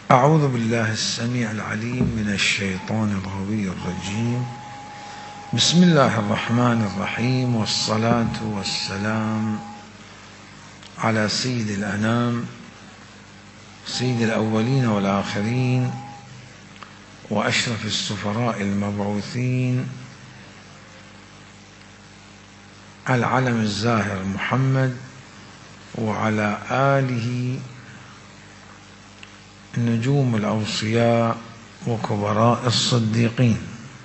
أعوذ بالله السميع العليم من الشيطان الغوي الرجيم. بسم الله الرحمن الرحيم، والصلاة والسلام على سيد الأنام، سيد الأولين والآخرين، وأشرف السفراء المبعوثين، العلم الزاهر محمد، وعلى آله نجوم الأوصياء وكبراء الصديقين.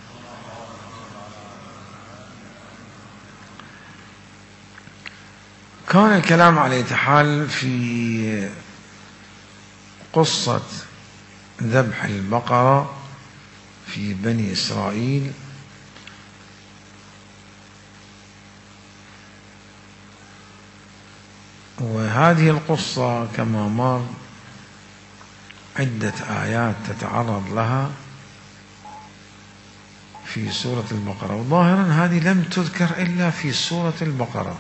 كان الكلام على أية حال في قصة ذبح البقرة في بني إسرائيل، وهذه القصة كما مر عدة آيات تتعرض لها في سورة البقرة، وظاهرا هذه لم تذكر إلا في سورة البقرة،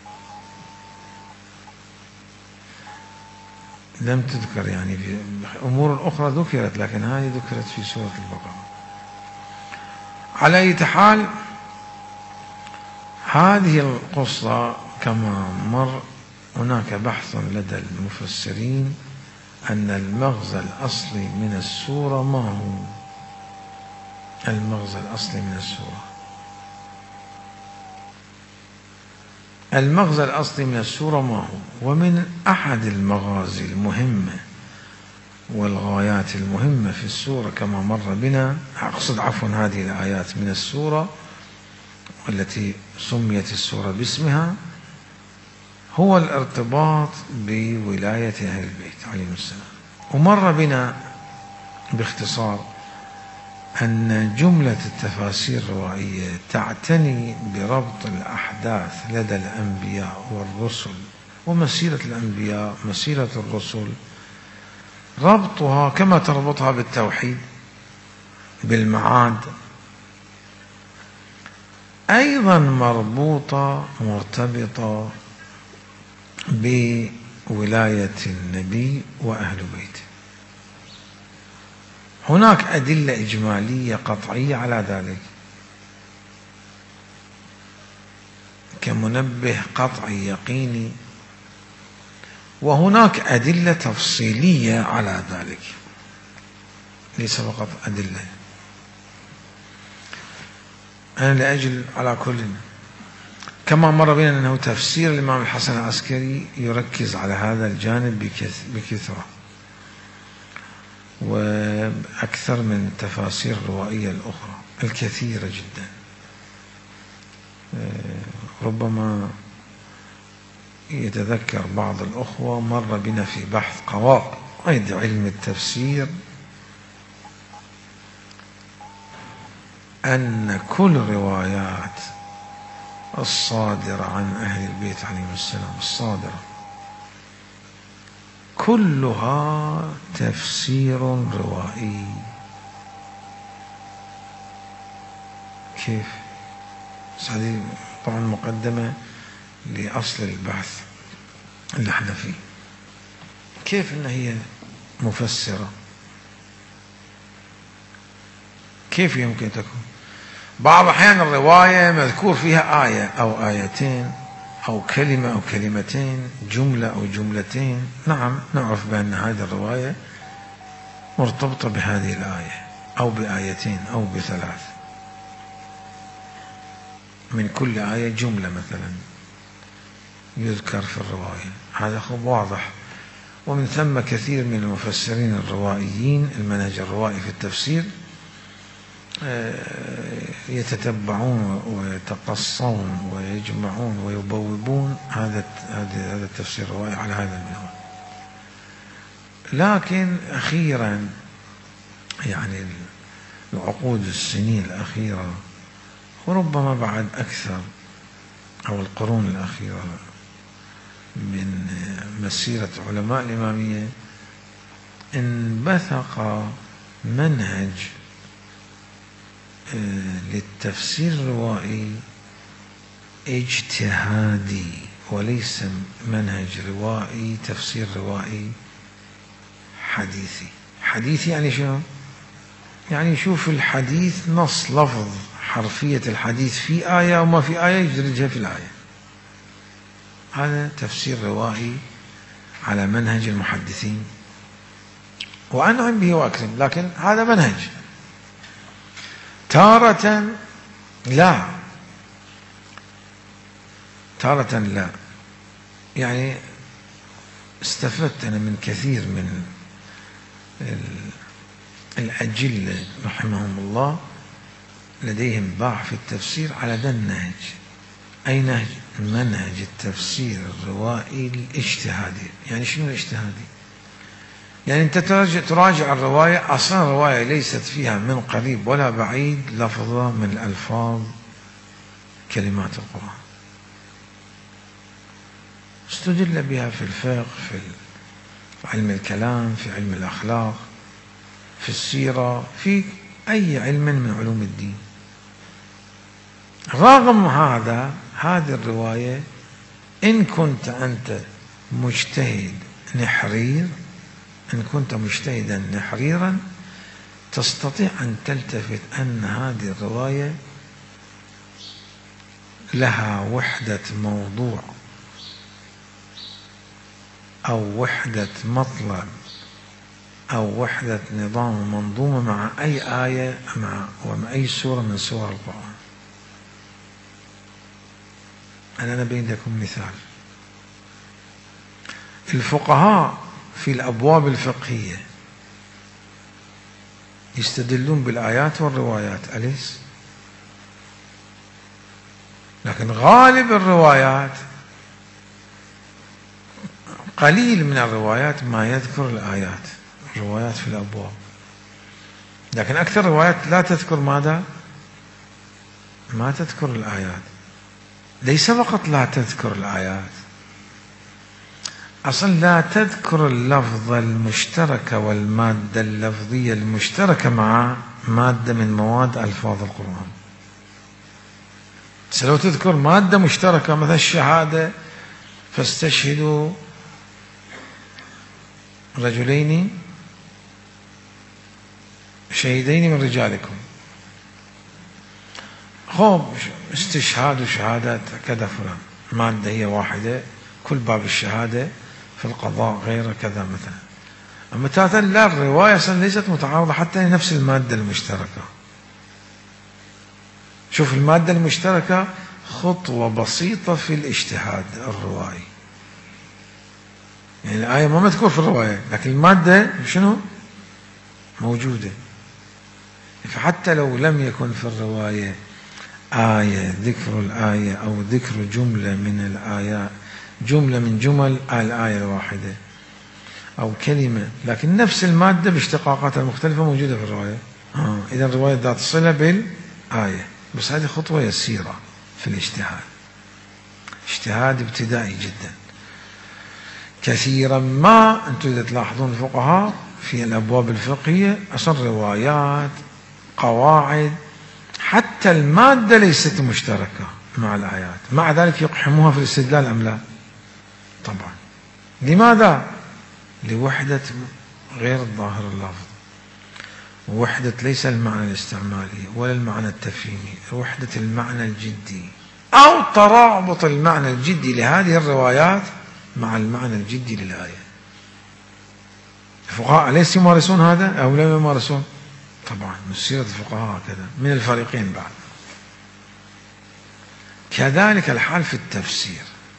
لم تذكر يعني في أمور أخرى ذكرت، لكن هذه ذكرت في سورة البقرة. على أي حال هذه القصة كما مر هناك بحث لدى المفسرين أن المغزى الأصلي من السورة ما هو؟ المغزى الأصلي من السورة، المغزى الأصلي من السورة ما هو؟ ومن أحد المغازي المهمة والغايات المهمة في السورة كما مر بنا، أقصد عفوا هذه الآيات من السورة التي سميت السورة باسمها، هو الارتباط بولاية أهل البيت عليهم السلام. ومر بنا باختصار أن جملة التفاسير الروائية تعتني بربط الأحداث لدى الأنبياء والرسل ومسيرة الأنبياء مسيرة الرسل، ربطها كما تربطها بالتوحيد بالمعاد، أيضا مرتبطة بولاية النبي وأهل بيته. هناك أدلة إجمالية قطعية على ذلك كمنبه قطعي يقيني، وهناك أدلة تفصيلية على ذلك، ليس فقط أدلة. أنا لأجل على كل كما مر بنا أنه تفسير الإمام الحسن العسكري يركز على هذا الجانب بكثرة، وأكثر من التفاسير الروائية الأخرى الكثيرة جدا. ربما يتذكر بعض الأخوة مر بنا في بحث قواعد علم التفسير أن كل روايات الصادرة عن أهل البيت عليهم السلام الصادرة كلها تفسير روائي. كيف؟ هذه طبعا مقدمة لأصل البحث اللي احنا فيه. كيف إن هي مفسرة؟ كيف يمكن تكون؟ بعض الأحيان الرواية مذكور فيها آية أو آيتين أو كلمة أو كلمتين، جملة أو جملتين، نعم نعرف بأن هذه الرواية مرتبطة بهذه الآية أو بآيتين أو بثلاث، من كل آية جملة مثلا يذكر في الرواية، هذا واضح. ومن ثم كثير من المفسرين الروائيين المنهج الروائي في التفسير يتتبعون ويتقصون ويجمعون ويبوبون هذا التفسير الروائي على هذا المنوال. لكن أخيرا يعني العقود السنين الأخيرة وربما بعد أكثر أو القرون الأخيرة من مسيرة علماء الإمامية انبثق منهج للتفسير الروائي اجتهادي، وليس منهج روائي تفسير روائي حديث يعني شنو؟ يعني يشوف الحديث نص لفظ حرفية الحديث في آية وما في آية يدرجها في الآية. هذا تفسير روائي على منهج المحدثين، وأنعم به وأكرم، لكن هذا منهج. تارة لا، تارة لا. يعني استفدت أنا من كثير من الأجلة رحمهم الله لديهم باع في التفسير على ذا النهج. أي نهج؟ منهج التفسير الروائي الاجتهادي. يعني شنو الاجتهادي؟ يعني أنت تراجع الرواية، أصلا الرواية ليست فيها من قريب ولا بعيد لفظة من ألفاظ كلمات القرآن، استدل بها في الفقه، في علم الكلام، في علم الأخلاق، في السيرة، في أي علم من علوم الدين. رغم هذا، هذه الرواية إن كنت أنت مجتهد نحرير، إن كنت مجتهدا نحريرا، تستطيع أن تلتفت أن هذه الرواية لها وحدة موضوع أو وحدة مطلب أو وحدة نظام ومنظومة مع أي آية ومع أي سورة من سور القرآن. أنا أبين لكم مثال. الفقهاء في الأبواب الفقهية يستدلون بالآيات والروايات، أليس؟ لكن غالب الروايات، قليل من الروايات ما يذكر الآيات، روايات في الأبواب، لكن أكثر الروايات لا تذكر ماذا؟ ما تذكر الآيات. ليس فقط لا تذكر الآيات، أصلا لا تذكر اللفظة المشتركة والمادة اللفظية المشتركة مع مادة من مواد ألفاظ القرآن. لو تذكر مادة مشتركة مثل الشهادة، فاستشهدوا رجلين شهيدين من رجالكم. استشهاد وشهادات كذا فلان، مادة هي واحدة، كل باب الشهادة في القضاء غيره كذا مثلا. أما تاتا لا، الرواية ليست متعارضة حتى نفس المادة المشتركة. شوف المادة المشتركة خطوة بسيطة في الاجتهاد الروائي. يعني الآية ما مذكور في الرواية، لكن المادة شنو؟ موجودة. فحتى لو لم يكن في الرواية آية، ذكر الآية أو ذكر جملة من الآيات، جملة من جمل الآية الواحدة أو كلمة، لكن نفس المادة باشتقاقاتها المختلفة موجودة في الرواية. إذا الرواية ذات صلة بالآية. بس هذه خطوة يسيرة في الاجتهاد، اجتهاد ابتدائي جدا. كثيرا ما أنتم إذا تلاحظون الفقهاء في الأبواب الفقهية أصلا روايات، قواعد، حتى المادة ليست مشتركة مع الآيات، مع ذلك يقحموها في الاستدلال أم لا؟ طبعا. لماذا؟ لوحدة غير الظاهر اللفظ، وحدة ليس المعنى الاستعمالي ولا المعنى التفهيمي، وحدة المعنى الجدي أو ترابط المعنى الجدي لهذه الروايات مع المعنى الجدي للآية. الفقهاء أليس يمارسون هذا أو لا يمارسون؟ طبعا، من سيرة الفقهاء كذا، من الفريقين بعد. كذلك الحال في التفسير.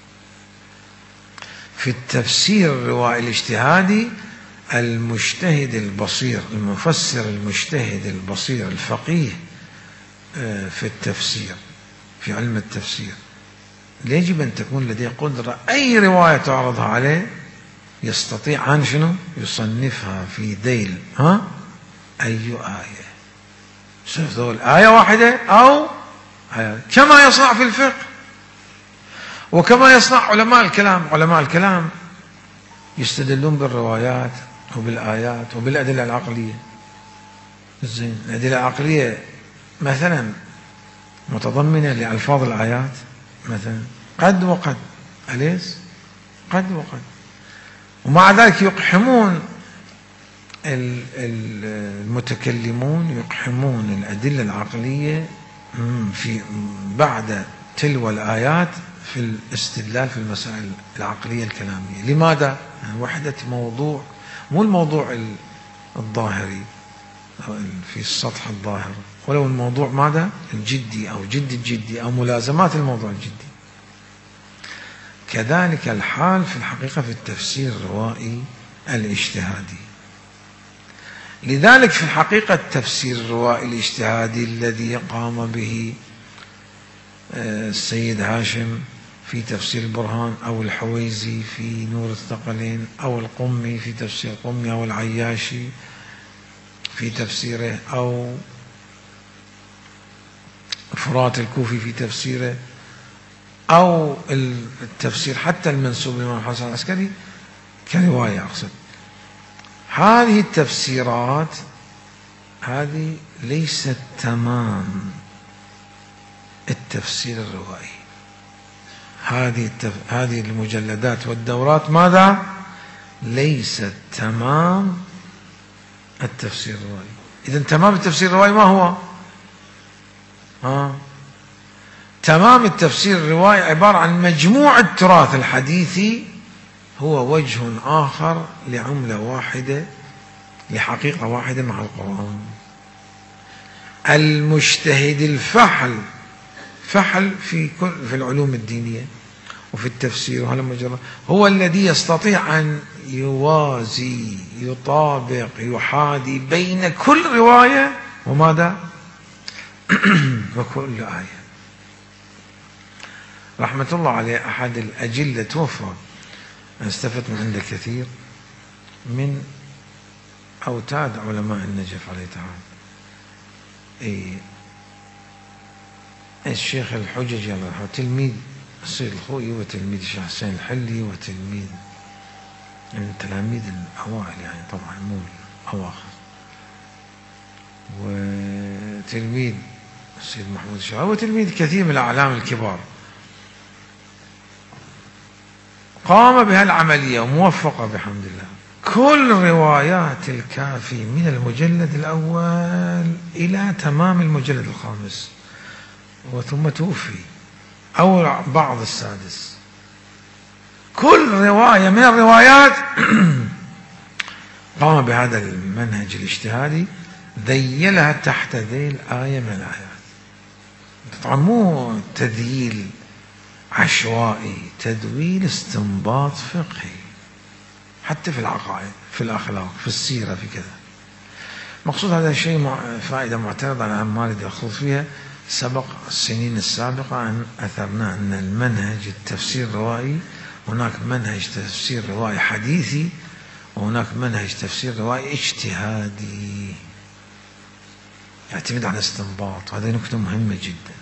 في التفسير الروائي الاجتهادي، المجتهد البصير، المفسر المجتهد البصير الفقيه في التفسير، في علم التفسير، يجب أن تكون لديه قدرة أي رواية تعرضها عليه يستطيع أن شنو؟ يصنفها في ذيل أي آية، شوف ذول آية واحدة أو آية، كما يصنع في الفقه وكما يصنع علماء الكلام. علماء الكلام يستدلون بالروايات وبالآيات وبالأدلة العقلية. زين، الأدلة العقلية مثلا متضمنة لألفاظ الآيات مثلا قد وقد، أليس؟ قد وقد. ومع ذلك يقحمون المتكلمون يقحمون الأدلة العقلية في بعد تلو الآيات في الاستدلال في المسائل العقلية الكلامية. لماذا؟ يعني وحدة موضوع، مو الموضوع الظاهري في السطح الظاهر، ولو الموضوع ماذا؟ الجدي أو جد الجدي أو ملازمات الموضوع الجدي. كذلك الحال في الحقيقة في التفسير الروائي الاجتهادي. لذلك في الحقيقة التفسير الروائي الاجتهادي الذي قام به السيد هاشم في تفسير البرهان، أو الحويزي في نور الثقلين، أو القمي في تفسير القمي، أو العياشي في تفسيره، أو فرات الكوفي في تفسيره، أو التفسير حتى المنسوب للإمام الحسن العسكري كرواية أقصد. هذه التفسيرات هذه ليست تمام التفسير الروائي. هذه المجلدات والدورات ماذا؟ ليست تمام التفسير الروائي. إذن تمام التفسير الروائي ما هو؟ تمام التفسير الروائي عبارة عن مجموع التراث الحديثي، هو وجه آخر لعملة واحدة لحقيقة واحدة مع القرآن. المجتهد الفحل في العلوم الدينية وفي التفسير، وهذا مجرد هو الذي يستطيع أن يوازي، يطابق، يحادي بين كل رواية وماذا؟ وكل آية. رحمة الله عليه أحد الأجلة توفى، استفدت من عنده كثير من أوتاد علماء النجف عليه تعالى. الشيخ الحججي الله يرحمه، تلميذ السيد الخوئي وتلميذ الشيخ حسين الحلي وتلميذ من تلاميذ الأوائل يعني، طبعا مو الأواخر، وتلميذ السيد محمود الشاعري وتلميذ كثير من الأعلام الكبار. قام بها العملية وموفقة بحمد الله. كل روايات الكافي من المجلد الأول إلى تمام المجلد الخامس، وثم توفي، أو بعض السادس. كل رواية من الروايات قام بهذا المنهج الاجتهادي، ذيلها تحت ذيل آية من الآيات. طبعا مو تذييل عشوائي، تدويل استنباط فقهي، حتى في العقائد، في الأخلاق، في السيرة، في كذا. مقصود هذا الشيء فائدة معترضة أنا ما أريد أخوض فيها. سبق السنين السابقة أن أثرنا أن المنهج التفسير الروائي، هناك منهج تفسير روائي حديثي، وهناك منهج تفسير روائي اجتهادي يعتمد على استنباط. هذه نكتة مهمة جدا.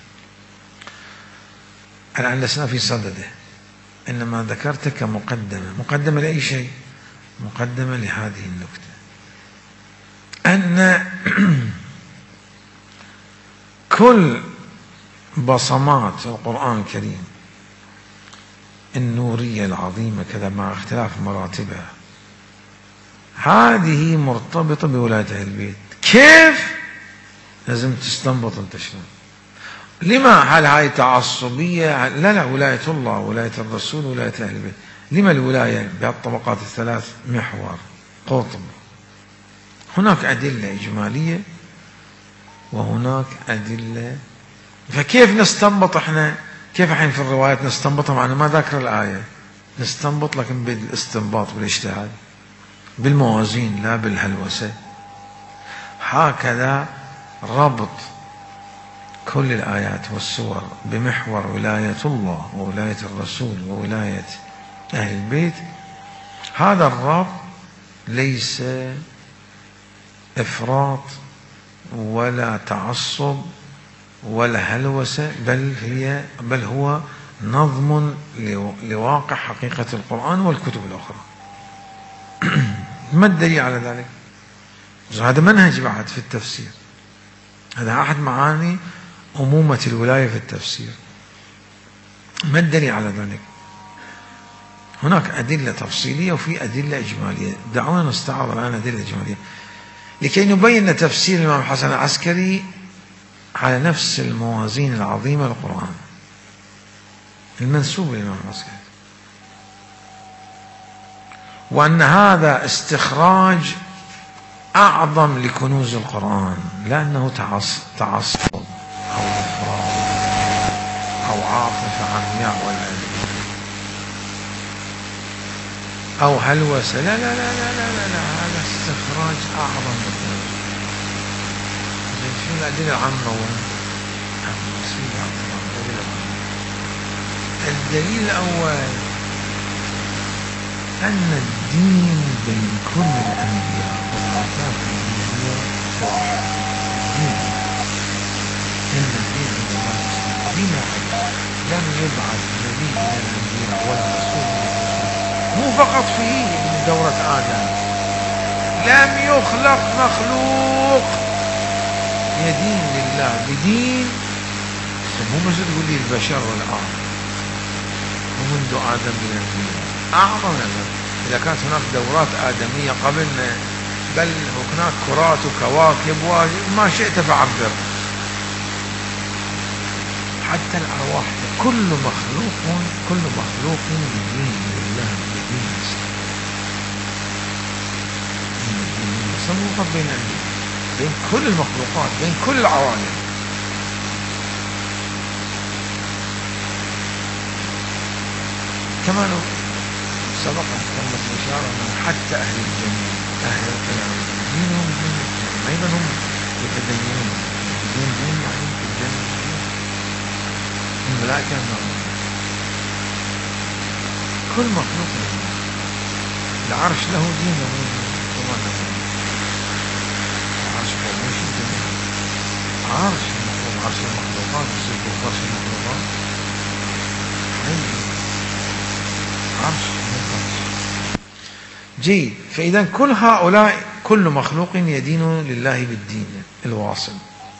الآن لسنا في صدده، إنما ذكرت مقدمة لأي شيء، مقدمة لهذه النكتة، أن كل بصمات القرآن الكريم النورية العظيمة كذا مع اختلاف مراتبها، هذه مرتبطة بولاية أهل البيت. كيف؟ لازم تستنبط انت شلون. لما؟ هل هاي تعصبية؟ لا، ولاية الله، ولاية الرسول، ولاية أهل البيت. لما الولاية بهالطبقات الثلاث؟ محور، قطب. هناك أدلة إجمالية وهناك أدلة. فكيف نستنبط احنا؟ كيف الحين في الروايات نستنبطها معنا ما ذاكر الآية؟ نستنبط لكن بالاستنباط بالاجتهاد، بالموازين لا بالهلوسة. هكذا ربط كل الآيات والسور بمحور ولاية الله وولاية الرسول وولاية أهل البيت. هذا الربط ليس إفراط ولا تعصب ولا هلوسة، بل هو نظم لواقع حقيقة القرآن والكتب الأخرى. ما الدليل على ذلك؟ هذا منهج بعد في التفسير، هذا أحد معاني أمومة الولاية في التفسير. ما الدليل على ذلك؟ هناك أدلة تفصيلية وفي أدلة إجمالية. دعونا نستعرض الآن أدلة إجمالية لكي نبين تفسير الإمام الحسن العسكري على نفس الموازين العظيمة للقرآن المنسوب للإمام العسكري، وأن هذا استخراج أعظم لكنوز القرآن، لأنه تعصب أو إفراط أو عاطفة عمياء والعياذ أو هلوسة. لا لا لا لا لا لا, لا. هذا استخراج أعظم لكنوز. شو الأدلة العامة؟ الدليل الأول أن الدين بين كل الأنبياء والآثار الإنجيلية واحد. إن الدين عند الله الإسلام دين واحد، لم يبعث نبي من الأنبياء ولا رسول من الرسل، مو فقط فيه من دورة آدم، لم يخلق مخلوق يدين لله بدين. مو بس تقول لي البشر والآن ومنذ آدم إلى الأنبياء أعظم. إذا كانت هناك دورات آدمية قبلنا، بل هناك كرات وكواكب وما شئت فعبر، حتى الأرواح كل مخلوق بدين لله بدين الإسلام. الإسلام بين كل المخلوقات، بين كل العوالم. كما سبق تمت الإشارة أن حتى أهل الجنة أهل القيامة دينهم دين الإسلام، أيضا هم يتدينون دين يعني في الجنة. الملائكة كل مخلوق له العرش له دين وما له العرش مش الدنيا، عرش المخلوقات يصير فرش المخلوقات عرش. جيد. فإذا كل هؤلاء كل مخلوق يدين لله بالدين الواصل،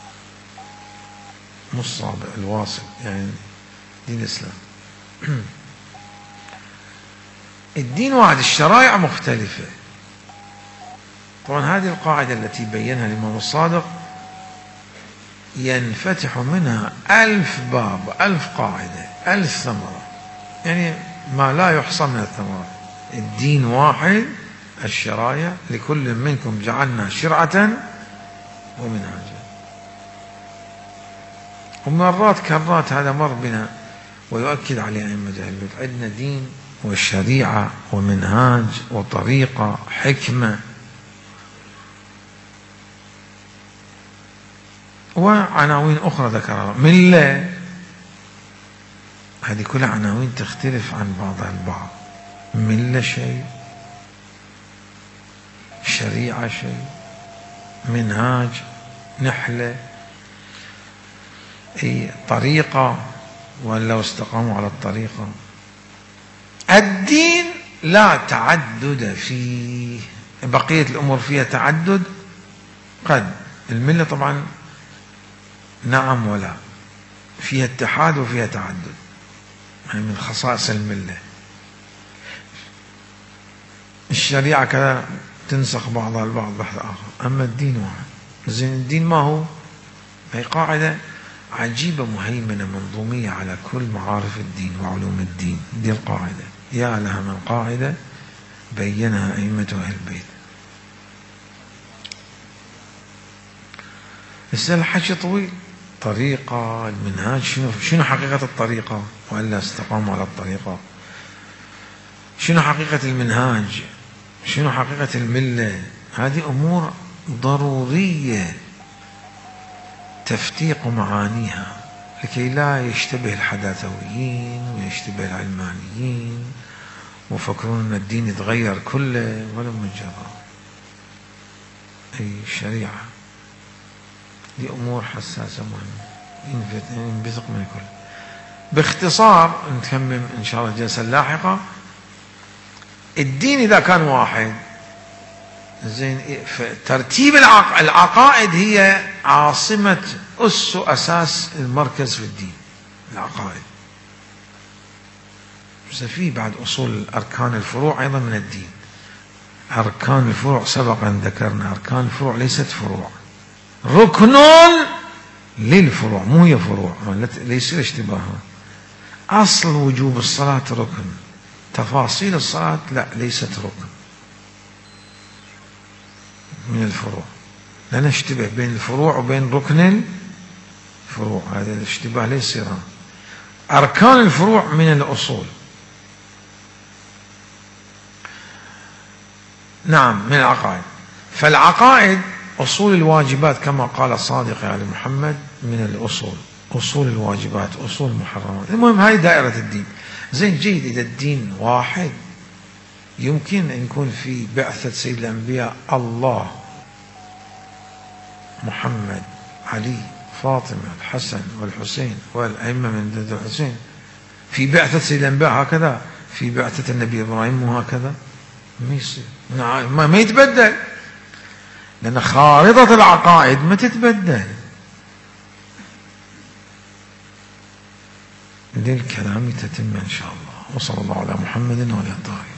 مش الصابع الواصل، يعني دين الإسلام. الدين واحد، الشرائع مختلفة. طبعا هذه القاعدة التي بينها الإمام الصادق ينفتح منها 1000 باب، 1000 قاعدة، 1000 ثمرة، يعني ما لا يحصى من الثمرات. الدين واحد، الشرائع لكل منكم جعلنا شرعة ومنهاجا. ومرات كرات هذا مر بنا ويؤكد عليه أئمة أهل البيت. عندنا دين وشريعة ومنهاج وطريقة حكمة وعناوين أخرى ذكرها. ملة، هذه كلها عناوين تختلف عن بعضها البعض. ملة شيء، شريعة شيء، منهاج نحلة، طريقة، ولو استقاموا على الطريقة. الدين لا تعدد فيه، بقية الأمور فيها تعدد قد. الملة طبعا نعم ولا، فيها اتحاد وفيها تعدد، يعني من خصائص الملة. الشريعة كذا تنسخ بعضها البعض بحث آخر، أما الدين واحد. زين الدين ما هو؟ هي قاعدة عجيبة مهيمنة منظومية على كل معارف الدين وعلوم الدين. دي القاعدة، يا لها من قاعدة بينها أئمة أهل البيت. الحكي طويل. طريقة، المنهاج، شنو حقيقة الطريقة وإلا استقاموا على الطريقة؟ شنو حقيقة المنهاج؟ شنو حقيقة الملة؟ هذه أمور ضرورية تفتيق معانيها لكي لا يشتبه الحداثويين ويشتبه العلمانيين وفكرون أن الدين يتغير كله، ولا مجرد. أي الشريعة دي أمور حساسة مهمة ينبثق من الكل. باختصار نكمل إن شاء الله الجلسة اللاحقة. الدين إذا كان واحد، زين، ترتيب العقائد هي عاصمة أساس المركز في الدين. العقائد بس في بعد أصول أركان الفروع أيضا من الدين. أركان الفروع سبق أن ذكرنا أركان الفروع ليست فروع، ركن للفروع، مو هي فروع، ليس اشتباه. أصل وجوب الصلاة ركن، تفاصيل الصلاة لا، ليست ركن من الفروع. لا نشتبه بين الفروع وبين ركن الفروع، هذا الاشتباه ليس يصير. أركان الفروع من الأصول، نعم، من العقائد. فالعقائد أصول الواجبات كما قال الصادق علي محمد من الأصول، أصول الواجبات، أصول المحرمات. المهم هذه دائرة الدين. زين، جيد. إذا الدين واحد يمكن أن يكون في بعثة سيد الأنبياء الله، محمد، علي، فاطمة، الحسن والحسين والأئمة من ذي الحسين، في بعثة سيد الأنبياء هكذا، في بعثة النبي إبراهيم وهكذا، ما يصير، ما يتبدل، لأن خارطة العقائد ما تتبدل. للكلام تتم إن شاء الله. وصلى الله على محمد وعلى آله.